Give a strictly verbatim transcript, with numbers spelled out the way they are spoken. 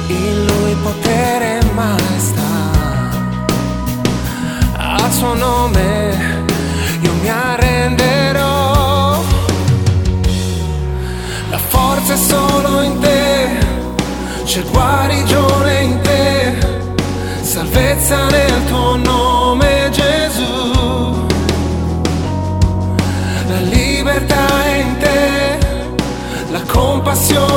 in Lui potere e maestà. Al suo nome io mi arrenderò. La forza è solo in te, c'è guarigione in te, salvezza nel tuo nome Gesù. La libertà è in te, la compassione